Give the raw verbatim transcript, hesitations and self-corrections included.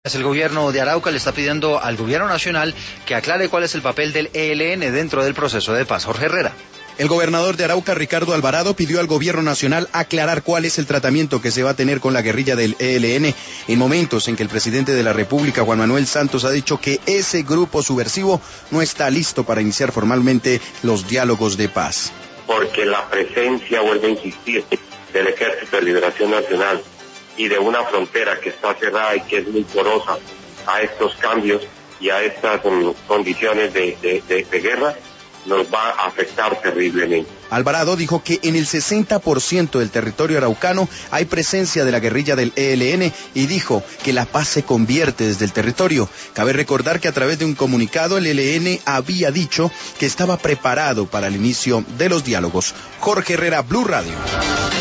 El gobierno de Arauca le está pidiendo al gobierno nacional que aclare cuál es el papel del E L N dentro del proceso de paz. Jorge Herrera. El gobernador de Arauca, Ricardo Alvarado, pidió al gobierno nacional aclarar cuál es el tratamiento que se va a tener con la guerrilla del E L N en momentos en que el presidente de la República, Juan Manuel Santos, ha dicho que ese grupo subversivo no está listo para iniciar formalmente los diálogos de paz. Porque la presencia, vuelvo a insistir, del Ejército de Liberación Nacional y de una frontera que está cerrada y que es muy porosa a estos cambios y a estas um, condiciones de, de, de, de guerra, nos va a afectar terriblemente. Alvarado dijo que en el sesenta por ciento del territorio araucano hay presencia de la guerrilla del E L N y dijo que la paz se convierte desde el territorio. Cabe recordar que a través de un comunicado el E L N había dicho que estaba preparado para el inicio de los diálogos. Jorge Herrera, Blue Radio.